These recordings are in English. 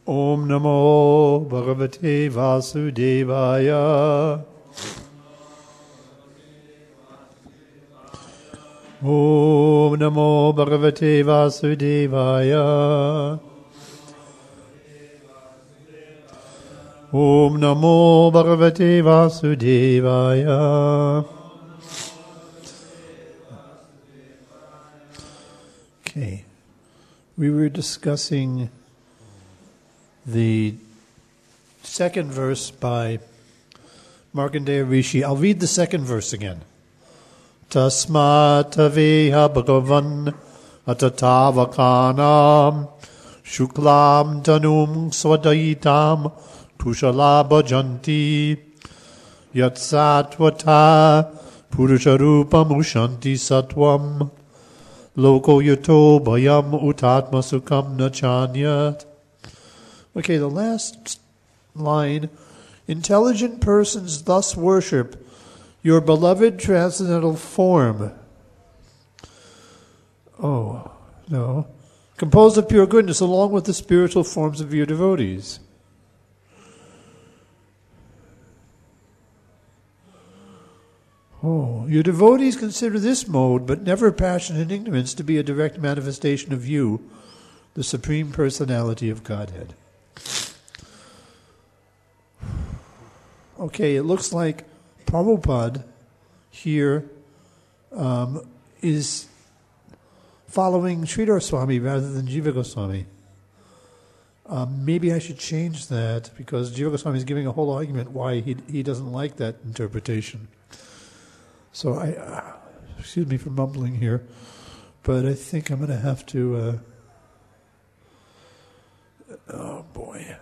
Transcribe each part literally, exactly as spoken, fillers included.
Om Namo Bhagavate Vasudevaya. Om Namo Bhagavate Vasudevaya. Om Namo Bhagavate Vasudevaya. Okay, we were discussing the second verse by Markandeya Rishi. I'll read the second verse again. Tasmat aveha bhagavan atatavakanam shuklam tanum swadaitam tushala bhajanti yatsatwata purusharupam ushanti satvam loko yato bhayam utatma sukham nachanyat. Okay, the last line. Intelligent persons thus worship your beloved transcendental form. Oh, no. Composed of pure goodness along with the spiritual forms of your devotees. Oh, your devotees consider this mode, but never passion and ignorance, to be a direct manifestation of you, the Supreme Personality of Godhead. Okay, it looks like Prabhupada here um, is following Sridhar Swami rather than Jiva Goswami. Um, maybe I should change that, because Jiva Goswami is giving a whole argument why he he doesn't like that interpretation. So I, uh, excuse me for mumbling here, but I think I'm going to have to. Uh, oh boy.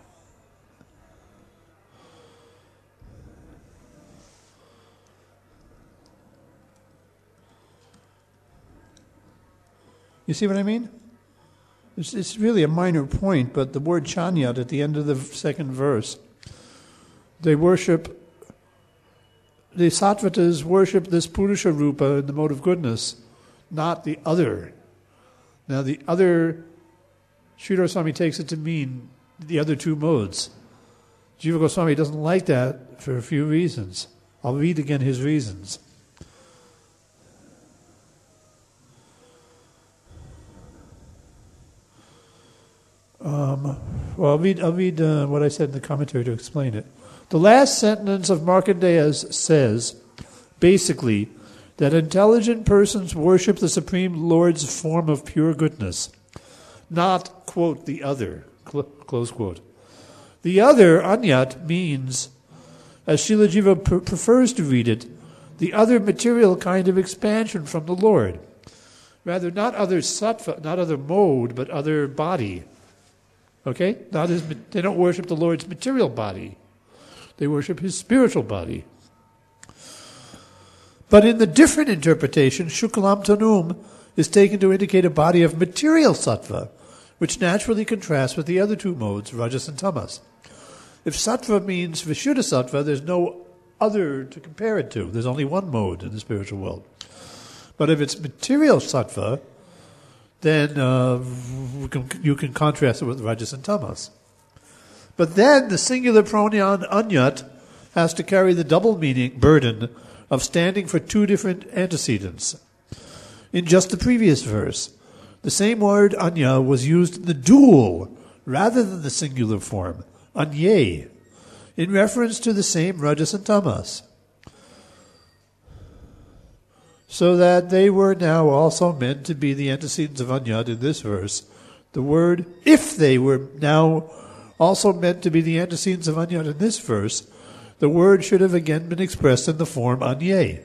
You see what I mean? It's, it's really a minor point, but the word chanyat at the end of the second verse, they worship, the sattvatas worship this Purusha Rupa in the mode of goodness, not the other. Now the other, Sridhar Swami takes it to mean the other two modes. Jiva Goswami doesn't like that for a few reasons. I'll read again his reasons. Um, well, I'll read, I'll read uh, what I said in the commentary to explain it. The last sentence of Markandeya says, basically, that intelligent persons worship the Supreme Lord's form of pure goodness, not, quote, the other, cl- close quote. The other, anyat, means, as Srila Jiva pr- prefers to read it, the other material kind of expansion from the Lord. Rather, not other sattva, not other mode, but other body. Okay? Not his, they don't worship the Lord's material body. They worship his spiritual body. But in the different interpretation, Shuklam Tanum is taken to indicate a body of material sattva, which naturally contrasts with the other two modes, Rajas and Tamas. If sattva means Vishuddha sattva, there's no other to compare it to. There's only one mode in the spiritual world. But if it's material sattva, then uh, you can contrast it with Rajas and Tamas. But then the singular pronoun anyat has to carry the double meaning burden of standing for two different antecedents. In just the previous verse, the same word anya was used in the dual rather than the singular form, anye, in reference to the same Rajas and Tamas. So that they were now also meant to be the antecedents of anyat in this verse. The word, if they were now also meant to be the antecedents of anyat in this verse, the word should have again been expressed in the form anye.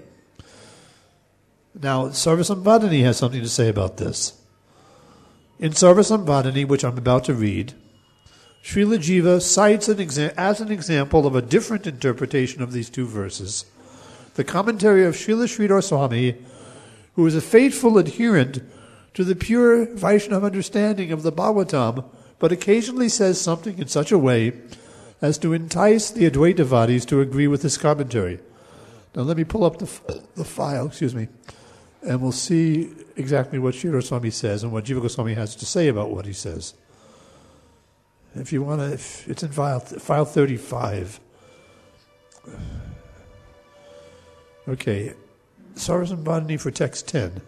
Now, Sarvasambhadani has something to say about this. In Sarvasambhadani, which I'm about to read, Srila Jiva cites an exa- as an example of a different interpretation of these two verses the commentary of Srila Sridhar Swami, who is a faithful adherent to the pure Vaishnava understanding of the Bhagavatam, but occasionally says something in such a way as to entice the Advaita Vadis to agree with this commentary. Now let me pull up the, f- the file, excuse me, and we'll see exactly what Sridhar Swami says and what Jiva Goswami has to say about what he says. If you want to, it's in file, file thirty-five. Okay. Sarvasam Botany for text ten.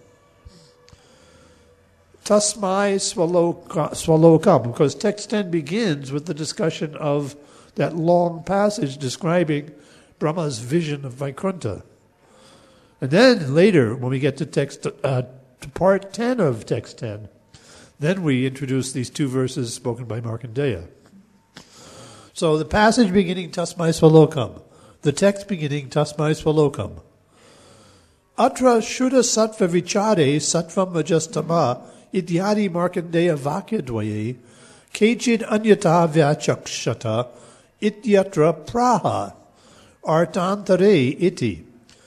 Tasmai swalokam, because text ten begins with the discussion of that long passage describing Brahma's vision of Vaikuntha. And then later, when we get to text uh, to part ten of text ten, then we introduce these two verses spoken by Markandeya. So the passage beginning Tasmai swalokam, the text beginning Tasmai swalokam. Atra shuddha sattva vichare sattvam majastama idyadi Markandeya vakyadvaye kechid anyata vyachakshata ityatra praha artantare iti.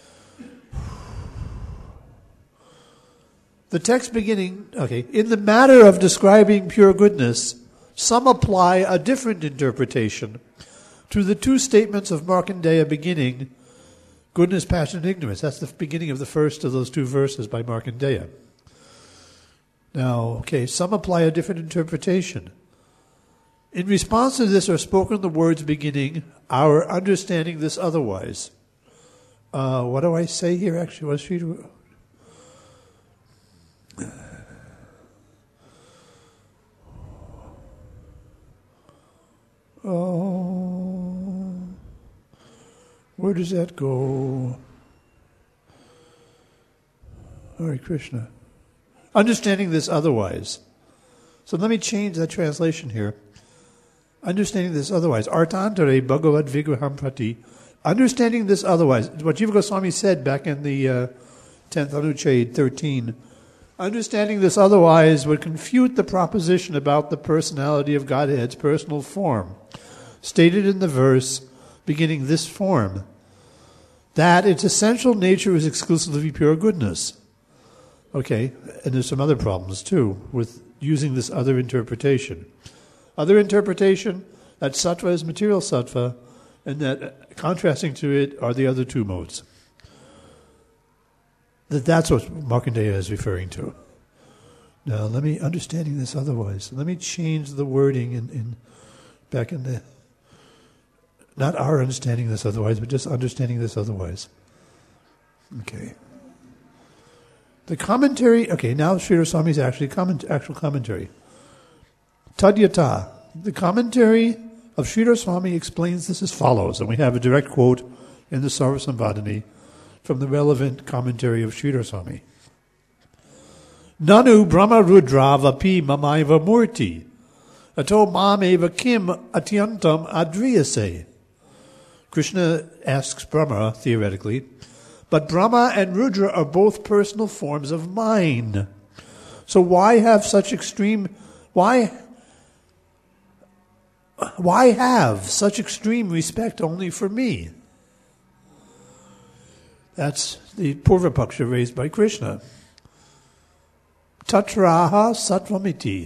The text beginning, okay, in the matter of describing pure goodness, some apply a different interpretation to the two statements of Markandeya beginning goodness, passion, and ignorance. That's the beginning of the first of those two verses by Markandeya. Now, okay, some apply a different interpretation. In response to this are spoken the words beginning, our understanding this otherwise. Uh, what do I say here, actually? What is she doing? Oh, where does that go? Hare Krishna. Understanding this otherwise. So let me change that translation here. Understanding this otherwise. Artantare Bhagavad Vigraham Prati. Understanding this otherwise. What Jiva Goswami said back in the uh, tenth Anuchhed thirteen. Understanding this otherwise would confute the proposition about the personality of Godhead's personal form, stated in the verse beginning this form, that its essential nature is exclusively pure goodness. Okay, and there's some other problems too with using this other interpretation. Other interpretation, that sattva is material sattva, and that contrasting to it are the other two modes. That that's what Markandeya is referring to. Now, let me, understanding this otherwise, let me change the wording in, in back in the, not our understanding this otherwise, but just understanding this otherwise. Okay. The commentary, okay, now Sridhar Swami's actually comment, actual commentary. Tadyata, the commentary of Sridhar Swami explains this as follows, and we have a direct quote in the Sarvasambhadani from the relevant commentary of Sridhar Swami. Nanu Brahma Rudra vapi mamaiva murti, ato mameva kim atyantam adriyase. Krishna asks Brahma, theoretically, but Brahma and Rudra are both personal forms of mine. So why have such extreme, why, why have such extreme respect only for me? That's the Purvapaksha raised by Krishna. Tatraha sattvamiti.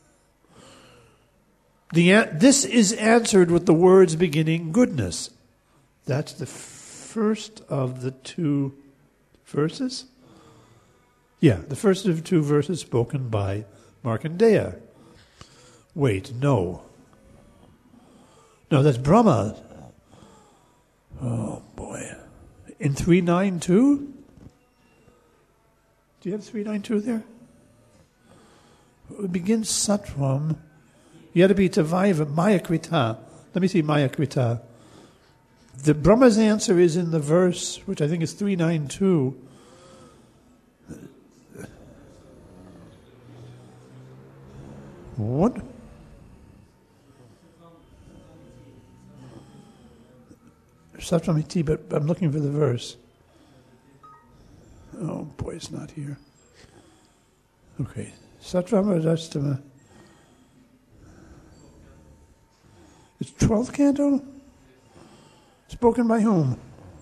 The, this is answered with the words beginning goodness. That's the first of the two verses? Yeah, the first of two verses spoken by Markandeya. Wait, no. No, that's Brahma. Oh, boy. In three ninety-two? Do you have three ninety-two there? It begins Sattvam. Yadapita Vaiva Mayakrita. Let me see Mayakrita. The Brahma's answer is in the verse, which I think is three ninety-two. What? Sattvamiti, but I'm looking for the verse. Oh boy, it's not here. Okay. Sattvamadastama. It's twelfth canto? Spoken by whom?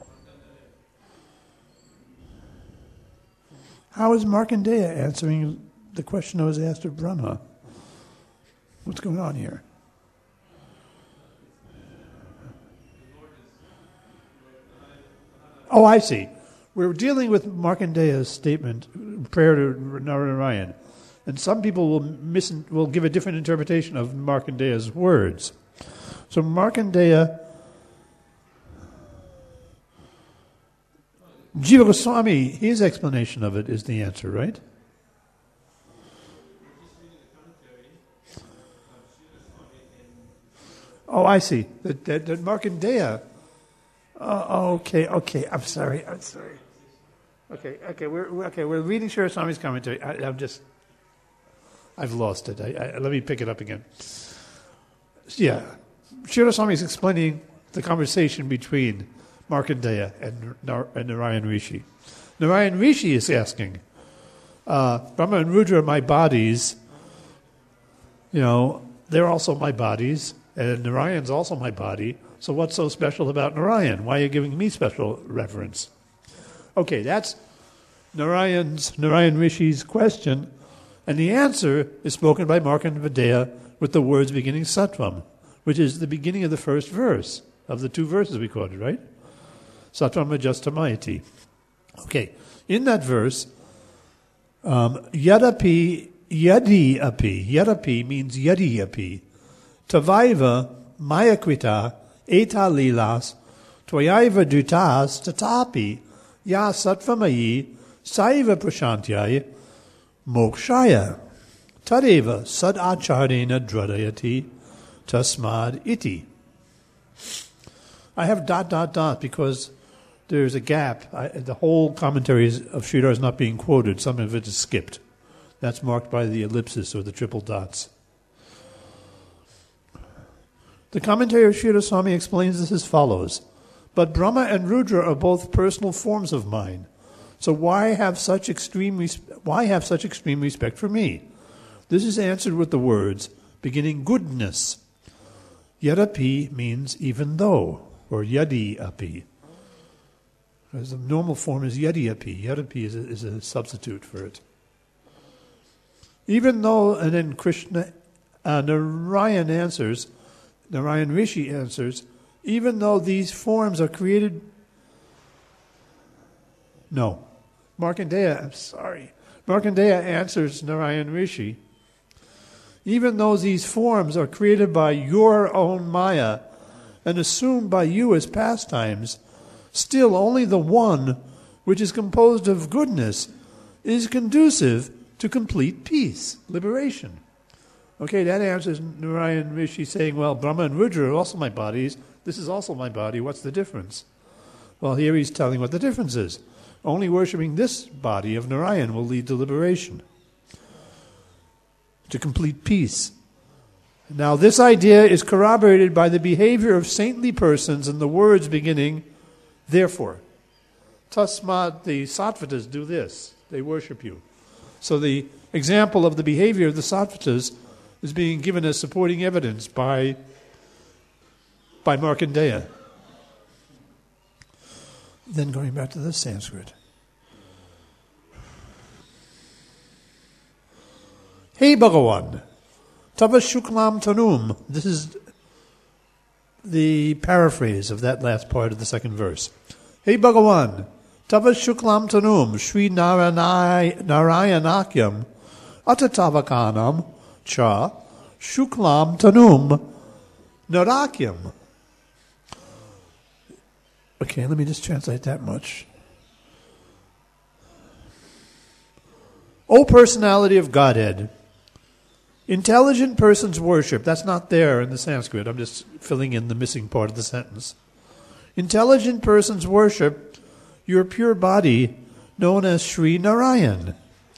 How is Markandeya answering the question that was asked of Brahma? What's going on here? Oh, I see. We're dealing with Markandeya's statement, prayer to Narayan. And some people will miss, will give a different interpretation of Markandeya's words. So Markandeya, Jiva Goswami, his explanation of it is the answer, right? Oh, I see. That, that, that Markandeya. Oh, okay, okay. I'm sorry. I'm sorry. Okay, okay. We're we're- okay. We're reading Sri Swami's commentary. I, I'm just, I've lost it. I, I, let me pick it up again. Yeah, Sri Swami is explaining the conversation between Markandeya and, Nar- and Narayan Rishi. Narayan Rishi is asking, uh, Brahma and Rudra are my bodies. You know, they're also my bodies. And Narayan's also my body, so what's so special about Narayan? Why are you giving me special reverence? Okay, that's Narayan's, Narayan Rishi's question, and the answer is spoken by Markandeya with the words beginning Sattvam, which is the beginning of the first verse of the two verses we quoted, right? Sattvam Rajastamayati. Okay, in that verse, um, Yadapi, Yadi api, Yadapi means Yadi api. Tavaiva mayakrita eta lilas tvayaiva dutas tatapi ya satvamayi saiva prashantyaya mokshaya tadeva sadacharena dradayati tasmad iti. I have dot dot dot because there's a gap. I, the whole commentary of Sridhar is not being quoted. Some of it is skipped. That's marked by the ellipsis or the triple dots. The commentary of Sri Swami explains this as follows. But Brahma and Rudra are both personal forms of mine. So why have such extreme res- why have such extreme respect for me? This is answered with the words beginning goodness. Yadapi means even though, or yadi api. As the normal form is yadi api. Yadapi is a, is a substitute for it. Even though, and then Krishna, uh, Narayan answers, Narayan Rishi answers, even though these forms are created... No. Markandeya, I'm sorry. Markandeya answers Narayan Rishi, even though these forms are created by your own Maya and assumed by you as pastimes, still only the one, which is composed of goodness, is conducive to complete peace, liberation. Okay, that answers Narayan Rishi saying, well, Brahma and Rudra are also my bodies. This is also my body. What's the difference? Well, here he's telling what the difference is. Only worshipping this body of Narayan will lead to liberation, to complete peace. Now, this idea is corroborated by the behavior of saintly persons and the words beginning, therefore. Tasmad, the Sattvatas do this. They worship you. So the example of the behavior of the Sattvatas is being given as supporting evidence by, by Markandeya. Then going back to the Sanskrit. Hey Bhagavan, Tava Shuklam Tanum. This is the paraphrase of that last part of the second verse. Hey Bhagavan, Tava Shuklam Tanum, Sri Narayanakyam, Atatavakanam, Cha, Shuklam Tanum, Narakyam. Okay, let me just translate that much. O personality of Godhead, intelligent persons worship. That's not there in the Sanskrit. I'm just filling in the missing part of the sentence. Intelligent persons worship your pure body known as Sri Narayan,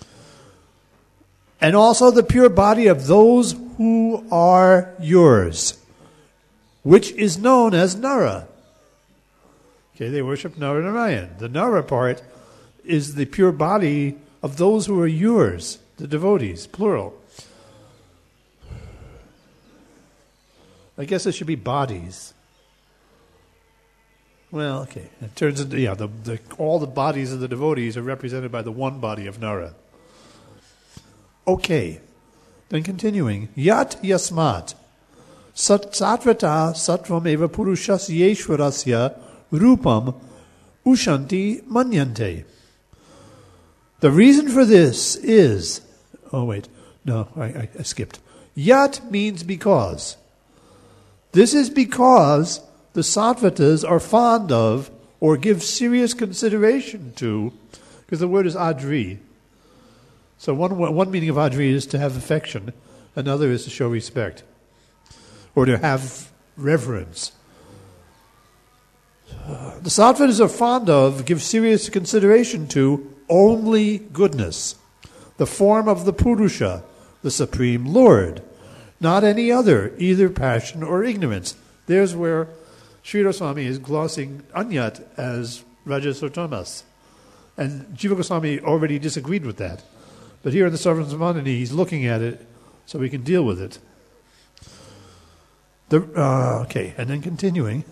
and also the pure body of those who are yours, which is known as Nara. Okay, they worship Nara Narayan. The Nara part is the pure body of those who are yours, the devotees, plural. I guess it should be bodies. Well, okay. It turns into, yeah, the, the, all the bodies of the devotees are represented by the one body of Nara. Okay. Then continuing. Yat yasmat sat satvata sattvam eva purushas yeshwarasya rupam ushanti manyante. The reason for this is, oh wait, No, I, I, I skipped. Yat means because. This is because the Sattvatas are fond of or give serious consideration to, because the word is adri. So one one meaning of adri is to have affection, another is to show respect, or to have reverence. Uh, the Sattvatas are fond of, give serious consideration to, only goodness, the form of the Purusha, the Supreme Lord, not any other, either passion or ignorance. There's where Sri Goswami is glossing Anyat as Rajas or Tamas. And Jiva Goswami already disagreed with that. But here in the Sarvasambhadani, he's looking at it so we can deal with it. The, uh, okay, and then continuing.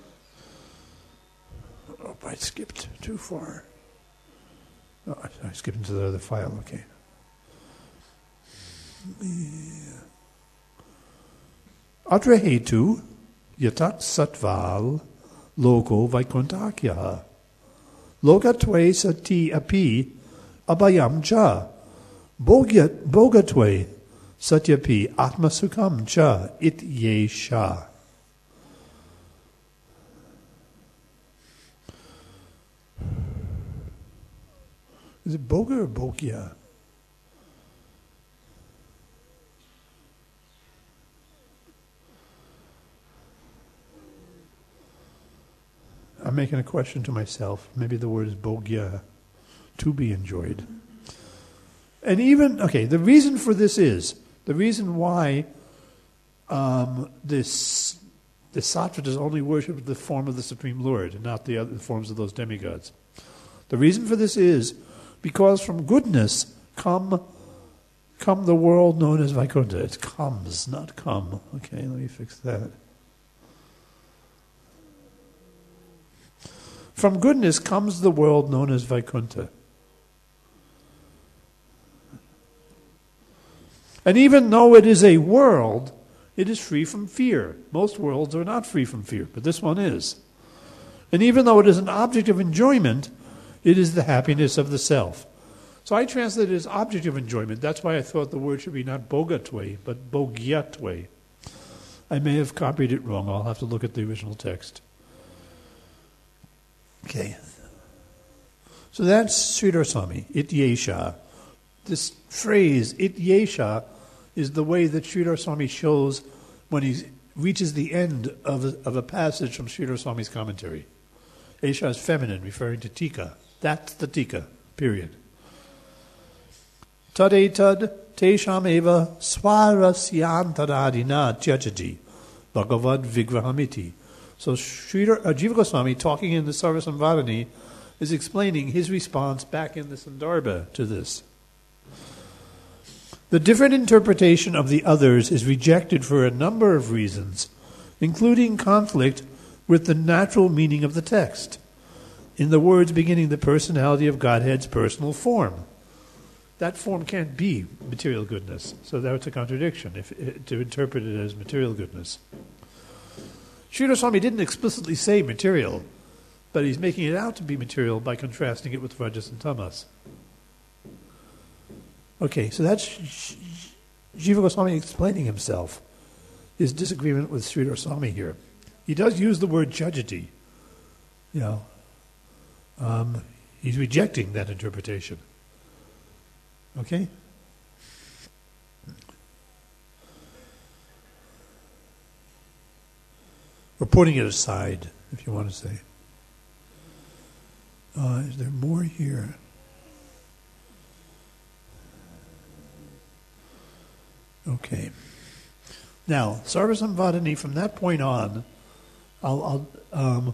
Oh, I skipped too far. Oh, I, I skipped into the other file, okay. Atra hetu yatat satval loko vaikuntakya lokatve sati api abhayam cha bogyat bogatve satyapi atmasukam cha it yesha. Is it boga or bogya? I'm making a question to myself. Maybe the word is bogya, to be enjoyed. And even, okay, the reason for this is, the reason why um, this the Sattvatas only worship the form of the Supreme Lord and not the other forms of those demigods. The reason for this is because from goodness come come the world known as Vaikuntha. It comes, not come. Okay, let me fix that. From goodness comes the world known as Vaikuntha. And even though it is a world, it is free from fear. Most worlds are not free from fear, but this one is. And even though it is an object of enjoyment, it is the happiness of the self. So I translate it as object of enjoyment. That's why I thought the word should be not bogatwe, but bogyatwe. I may have copied it wrong. I'll have to look at the original text. Okay. So that's Sridhar Swami, it yesha. This phrase, it yesha, is the way that Sridhar Swami shows when he reaches the end of a, of a passage from Sridhar Swami's commentary. Esha is feminine, referring to tika. That's the tika, period. Tadetad tesham eva swarasyantaradina tyajati bhagavad vigrahamiti. So Sridhar, uh, Jiva Goswami, talking in the Sarvasambhadani, is explaining his response back in the Sandarbha to this. The different interpretation of the others is rejected for a number of reasons, including conflict with the natural meaning of the text. In the words beginning the personality of Godhead's personal form. That form can't be material goodness, so that's a contradiction if, if, to interpret it as material goodness. Sridhar Swami didn't explicitly say material, but he's making it out to be material by contrasting it with Rajas and Tamas. Okay, so that's Jiva Goswami explaining himself, his disagreement with Sridhar Swami here. He does use the word jajati. You know, um, he's rejecting that interpretation. Okay? We're putting it aside, if you want to say. Uh, is there more here? Okay. Now, Sarvasambhadani, from that point on, I'll, I'll um,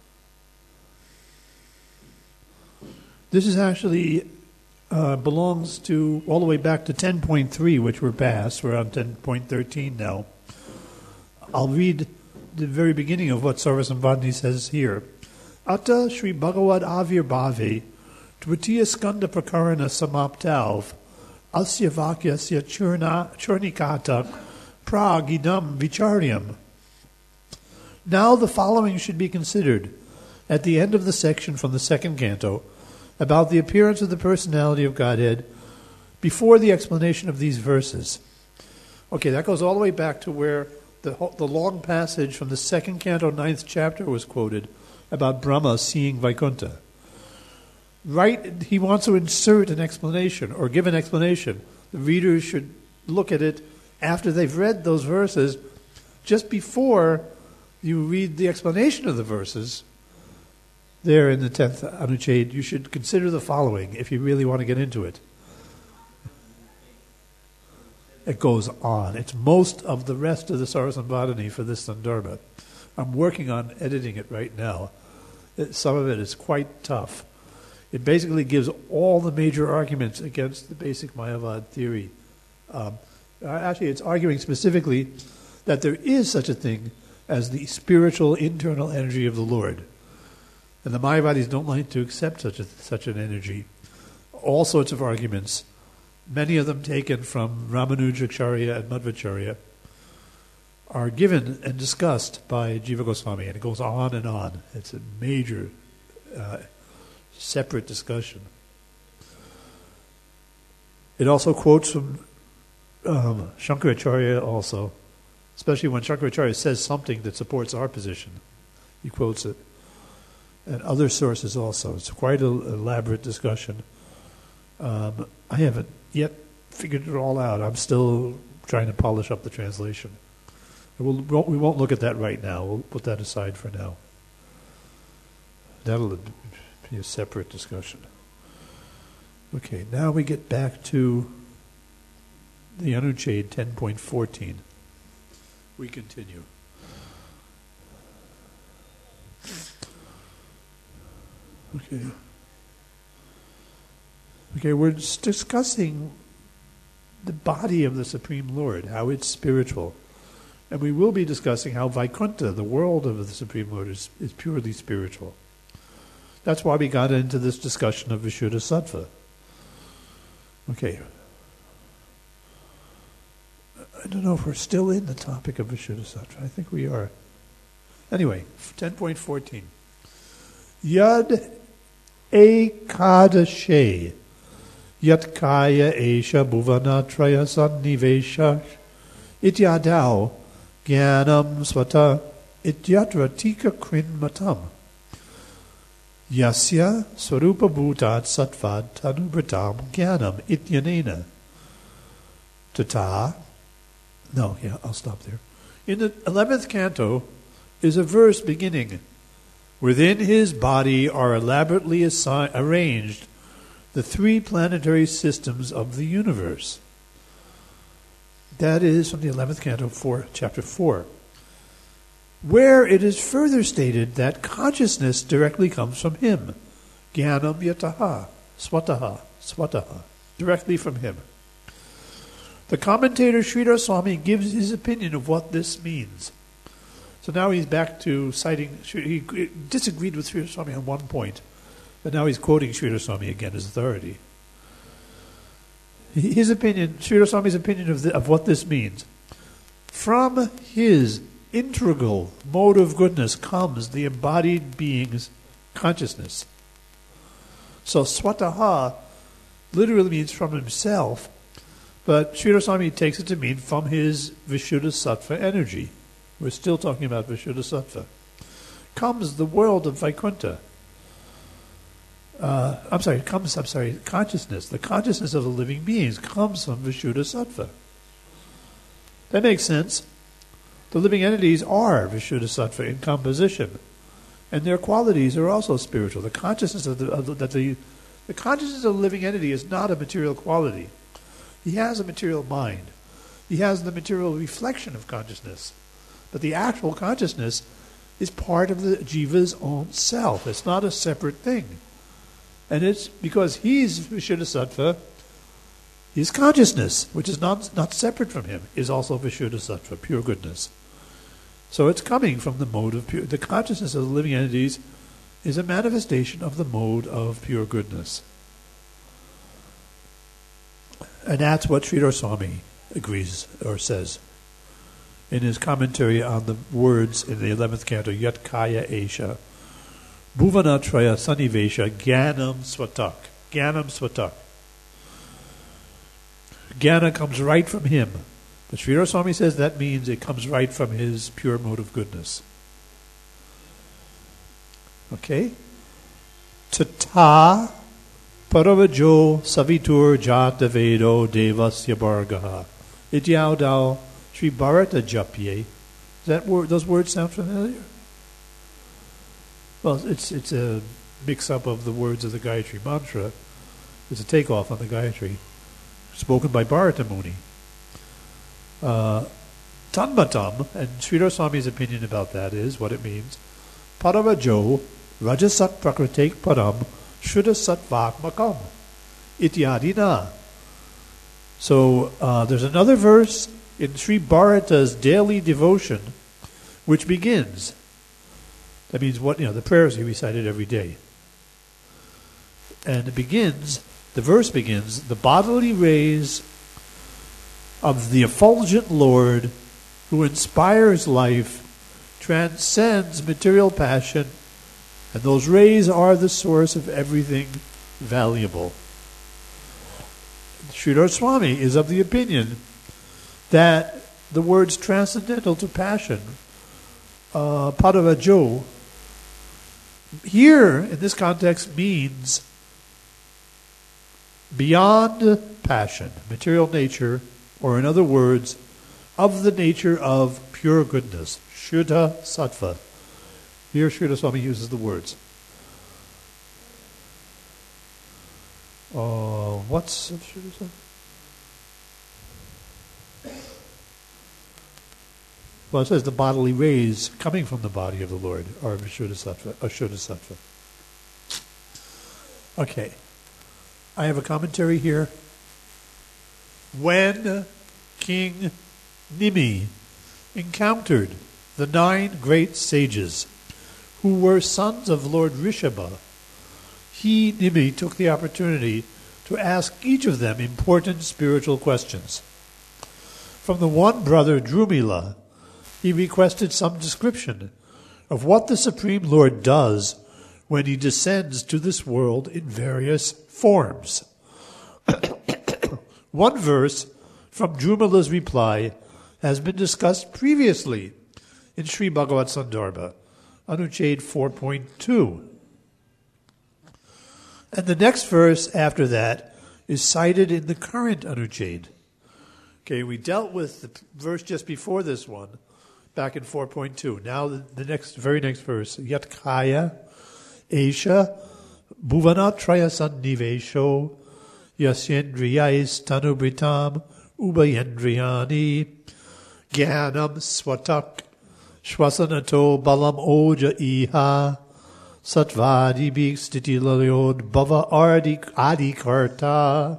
this is actually uh, belongs to all the way back to ten point three, which we're past. We're on ten point thirteen now. I'll read the very beginning of what Sarvasambhadani says here. Atta Sri Bhagavad Avir Bhave Dvitiya Skanda Prakarana Samaptav Asya Vakyasya Churnikata Pragidam Vicharyam. Now the following should be considered at the end of the section from the second canto about the appearance of the personality of Godhead before the explanation of these verses. Okay, that goes all the way back to where the, the long passage from the second canto, ninth chapter was quoted about Brahma seeing Vaikuntha. Right, he wants to insert an explanation or give an explanation. The readers should look at it after they've read those verses, just before you read the explanation of the verses. There in the tenth Anucheda, you should consider the following if you really want to get into it. It goes on. It's most of the rest of the Sarasambhadani for this Sandarbha. I'm working on editing it right now. It, some of it is quite tough. It basically gives all the major arguments against the basic Mayavad theory. Um, actually, it's arguing specifically that there is such a thing as the spiritual internal energy of the Lord. And the Mayavadis don't like to accept such a, such an energy. All sorts of arguments, many of them taken from Ramanujacharya and Madhvacharya, are given and discussed by Jiva Goswami, and it goes on and on. It's a major uh, separate discussion. It also quotes from um, Shankaracharya also, especially when Shankaracharya says something that supports our position. He quotes it. And other sources also. It's quite an elaborate discussion. Um, I haven't yet figured it all out. I'm still trying to polish up the translation. We'll, we won't look at that right now. We'll put that aside for now. That'll be a separate discussion. Okay, now we get back to the Anucheda ten point fourteen. We continue. Okay. Okay, we're just discussing the body of the Supreme Lord, how it's spiritual. And we will be discussing how Vaikuntha, the world of the Supreme Lord, is, is purely spiritual. That's why we got into this discussion of Vishuddha Sattva. Okay. I don't know if we're still in the topic of Vishuddha Sattva. I think we are. Anyway, ten point fourteen. Yad ekadashe yat kaya esha bhuvanatraya sannivesha ityadau jnanam svata ityatra tika krinmatam yasya swarupa bhutat sattvad tanubratam jnanam ityanena tata. No, yeah, I'll stop there. In the eleventh canto is a verse beginning, within his body are elaborately assi- arranged the three planetary systems of the universe. That is from the eleventh canto, four, chapter four, where it is further stated that consciousness directly comes from him. Jnanam yataha, swataha, swataha, directly from him. The commentator Sridhar Swami gives his opinion of what this means. So now he's back to citing, he disagreed with Sridhar Swami on one point, but now he's quoting Sridhar Swami again as authority. His opinion, Sridhar Swami's opinion of, the, of what this means. From his integral mode of goodness comes the embodied being's consciousness. So swataha literally means from himself, but Sridhar Swami takes it to mean from his Vishuddha Sattva energy. We're still talking about Vishuddha Sattva. Comes the world of Vaikuntha. Uh, I'm sorry, comes, I'm sorry, consciousness. The consciousness of the living beings comes from Vishuddha Sattva. That makes sense. The living entities are Vishuddha Sattva in composition, and their qualities are also spiritual. The consciousness of the, of the, that the, the consciousness of the living entity is not a material quality. He has a material mind. He has the material reflection of consciousness. But the actual consciousness is part of the jiva's own self. It's not a separate thing. And it's because he's Vishuddha Sattva, his consciousness, which is not, not separate from him, is also Vishuddha Sattva, pure goodness. So it's coming from the mode of pure... The consciousness of the living entities is a manifestation of the mode of pure goodness. And that's what Sridhar Swami agrees or says in his commentary on the words in the eleventh canto, Yat Kaya Esha, Bhuvanatraya Sannivesha, Jnanam Swatak. Jnanam Swatak. Jnana comes right from him. But Sri Swami says that means it comes right from his pure mode of goodness. Okay? Tata paravajo savitur jata vedo devasya bhargaha ityao Sri Bharata Japye. Does that word, those words sound familiar? Well, it's it's a mix-up of the words of the Gayatri Mantra. It's a takeoff on the Gayatri, spoken by Bharata Muni. Uh, Tanmatam, and Sridhar Swami's opinion about that is, what it means, Paravajo Rajasat Prakritek Param Shuddha Satvak Makam Ityadina. So uh, there's another verse in Sri Bharata's daily devotion which begins, that means what, you know, the prayers he recited every day. And it begins, the verse begins, the bodily rays of the effulgent Lord who inspires life, transcends material passion, and those rays are the source of everything valuable. Sridhar Swami is of the opinion that the words transcendental to passion, uh, Padavajo, here in this context means beyond passion, material nature, or in other words, of the nature of pure goodness, Shuddha Sattva. Here Sridhar Swami uses the words. Uh, what's Shuddha Sattva? Well, it says the bodily rays coming from the body of the Lord are Shuddha Sattva. Shuddha Sattva. Okay. I have a commentary here. When King Nimi encountered the nine great sages who were sons of Lord Rishabha, he, Nimi, took the opportunity to ask each of them important spiritual questions. From the one brother, Drumila, he requested some description of what the Supreme Lord does when he descends to this world in various forms. One verse from Drumila's reply has been discussed previously in Sri Bhagavat Sandarbha, Anucheda four point two. And the next verse after that is cited in the current Anucheda. Okay, we dealt with the verse just before this one, back in four point two. Now the, the next, very next verse, Yatkaya Esha Bhuvanatraya Sannivesho Yasyendriyais Tanubritam Ubayendriyani Gyanam Swatak Shwasanato Balam Oja Iha Satvadi Bhikstiti Lalyod Bhava Ardi Adikarta.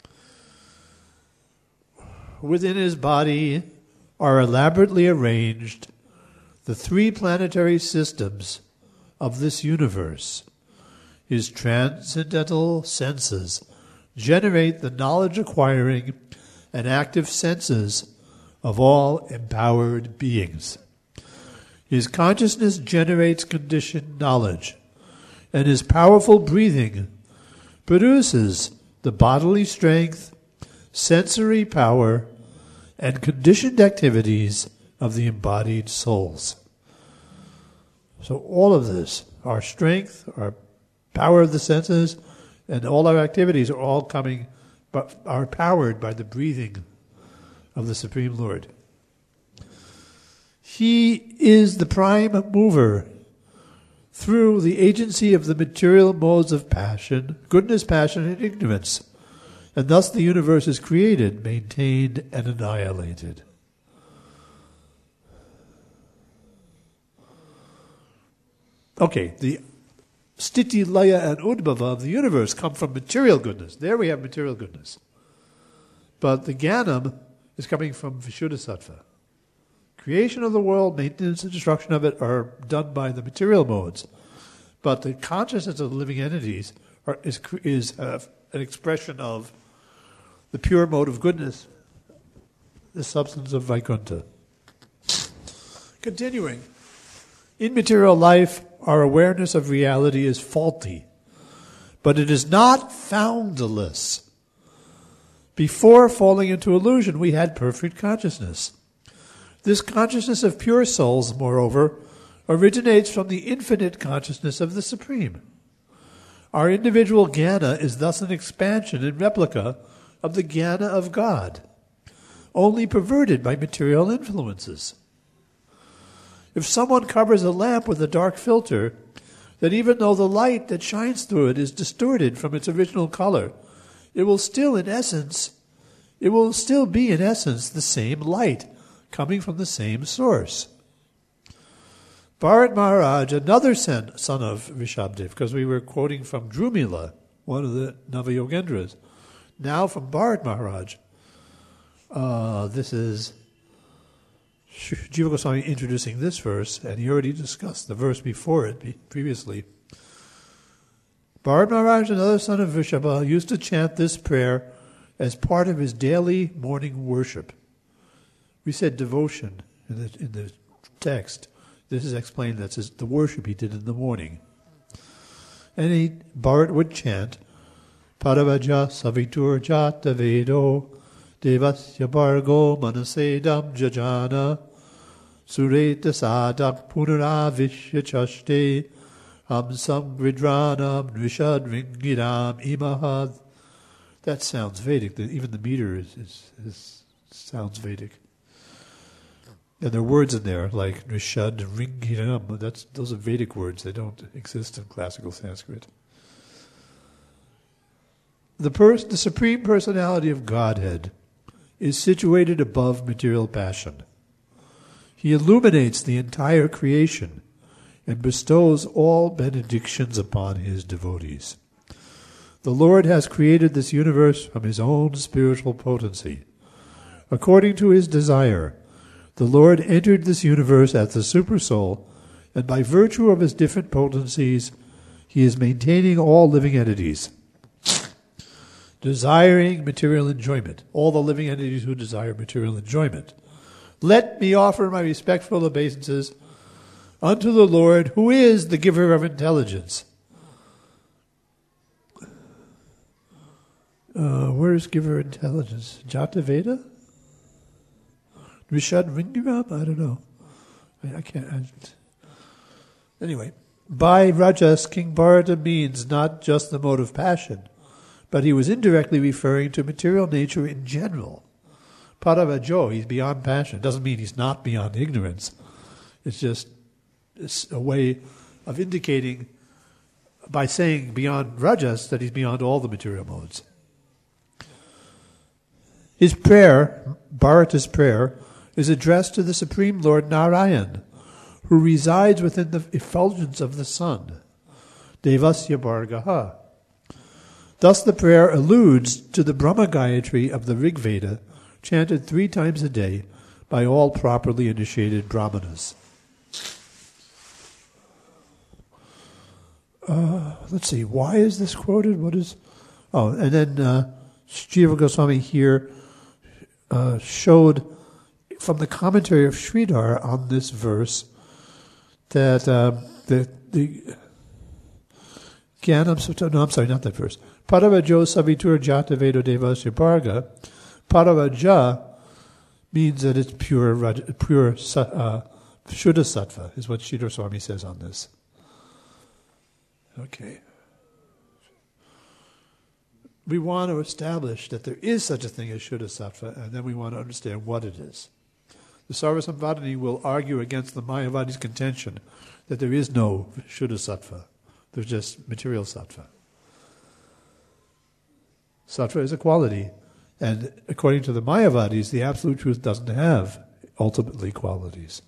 Within his body are elaborately arranged the three planetary systems of this universe. His transcendental senses generate the knowledge-acquiring and active senses of all empowered beings. His consciousness generates conditioned knowledge, and his powerful breathing produces the bodily strength, sensory power, and conditioned activities of the embodied souls. So all of this, our strength, our power of the senses, and all our activities are all coming, but are powered by the breathing of the Supreme Lord. He is the prime mover through the agency of the material modes of passion, goodness, passion, and ignorance. And thus the universe is created, maintained, and annihilated. Okay, the Sthiti, Laya, and Udbhava of the universe come from material goodness. There we have material goodness. But the Jnanam is coming from Vishuddha Sattva. Creation of the world, maintenance and destruction of it are done by the material modes. But the consciousness of the living entities are, is, is uh, an expression of the pure mode of goodness, the substance of Vaikuntha. Continuing. In material life, our awareness of reality is faulty, but it is not foundless. Before falling into illusion, we had perfect consciousness. This consciousness of pure souls, moreover, originates from the infinite consciousness of the Supreme. Our individual jnana is thus an expansion and replica of the jnana of God, only perverted by material influences. If someone covers a lamp with a dark filter, then even though the light that shines through it is distorted from its original color, it will still, in essence, it will still be, in essence, the same light coming from the same source. Bharat Maharaj, another son of Rishabdev, because we were quoting from Drumila, one of the Navayogendras, now from Bharat Maharaj. Uh, this is Jiva Goswami introducing this verse, and he already discussed the verse before it previously. Bharat Maharaj, another son of Rishabha, used to chant this prayer as part of his daily morning worship. We said devotion in the, in the text. This is explained that's his, the worship he did in the morning. And he, Bharat would chant, Paravaja Savitur Jata Vedo Devasya Bhargo Manasedam Jajana Sureta Sadak Punaravishya Chaste Hamsam Gridranam Nrishad Ringiram Imahad. That sounds Vedic. Even the meter is, is, is sounds Vedic. And there are words in there like Nrishad and Ringiram. That's those are Vedic words. They don't exist in classical Sanskrit. The pers- the Supreme Personality of Godhead is situated above material passion. He illuminates the entire creation and bestows all benedictions upon his devotees. The Lord has created this universe from his own spiritual potency. According to his desire, the Lord entered this universe as the Supersoul, and by virtue of his different potencies, he is maintaining all living entities, desiring material enjoyment, all the living entities who desire material enjoyment. Let me offer my respectful obeisances unto the Lord, who is the giver of intelligence. Uh, where is giver of intelligence? Jata Veda? Rishad Ringiram? I don't know. I, I can't. I, anyway, by Rajas, King Bharata means not just the mode of passion, but he was indirectly referring to material nature in general. Paravajo, he's beyond passion. Doesn't mean he's not beyond ignorance. It's just it's a way of indicating, by saying beyond Rajas, that he's beyond all the material modes. His prayer, Bharata's prayer, is addressed to the Supreme Lord Narayan, who resides within the effulgence of the sun, Devasya Bhargaha. Thus the prayer alludes to the Brahma Gayatri of the Rig Veda, chanted three times a day by all properly initiated brahmanas. Uh, let's see, why is this quoted? What is... Oh, and then uh, Jiva Goswami here uh, showed from the commentary of Sridhar on this verse that uh, the... the Jnanam Sutta, no, I'm sorry, not that verse. Paravajo Savitur Jata Vedo Devasya Bharga. Paravaja means that it's pure, pure uh, Shuddha Sattva, is what Sridhar Swami says on this. Okay. We want to establish that there is such a thing as Shuddha Sattva, and then we want to understand what it is. The Sarvasamvadani will argue against the Mayavadi's contention that there is no Shuddha Sattva. There's just material sattva. Sattva is a quality, and according to the Mayavadis, the absolute truth doesn't have ultimately qualities.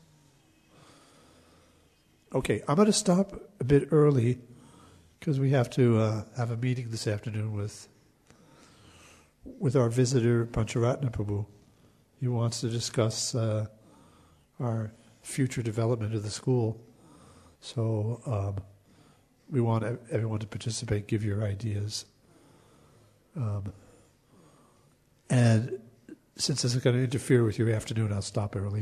Okay, I'm going to stop a bit early because we have to uh, have a meeting this afternoon with with our visitor Pancharatna Prabhu. He wants to discuss uh, our future development of the school. So. Um, We want everyone to participate, give your ideas. Um, and since this is going to interfere with your afternoon, I'll stop early.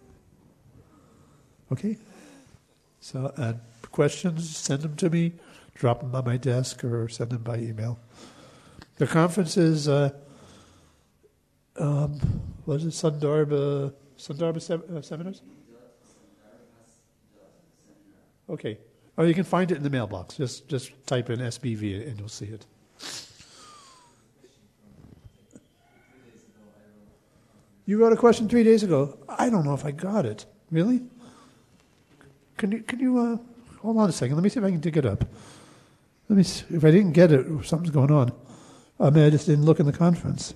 Okay? So, and questions, send them to me, drop them on my desk, or send them by email. The conference is uh, um, was it Sundarbha, Sundarbha sem- uh, seminars? Okay. Or you can find it in the mailbox. Just just type in S B V and you'll see it. You wrote a question three days ago. I don't know if I got it. Really? Can you, can you uh, hold on a second. Let me see if I can dig it up. Let me see. If I didn't get it, something's going on. I mean, I just didn't look in the conference.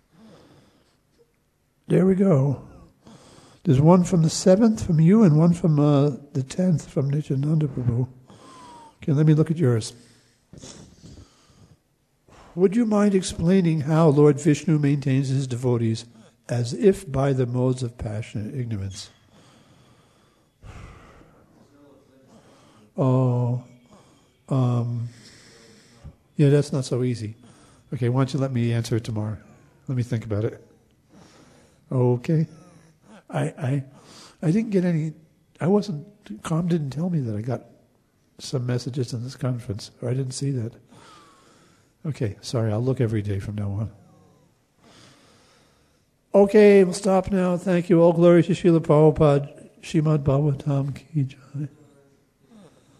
There we go. There's one from the seventh from you and one from uh, the tenth from Nityananda Prabhu. Okay, let me look at yours. Would you mind explaining how Lord Vishnu maintains his devotees as if by the modes of passionate ignorance? Oh, um, yeah, that's not so easy. Okay, why don't you let me answer it tomorrow? Let me think about it. Okay. I I I didn't get any, I wasn't, Com didn't tell me that I got some messages in this conference, or I didn't see that. Okay, sorry, I'll look every day from now on. Okay, we'll stop now. Thank you. All glory to Srila Prabhupada. Srimad Bhagavatam Ki Jai.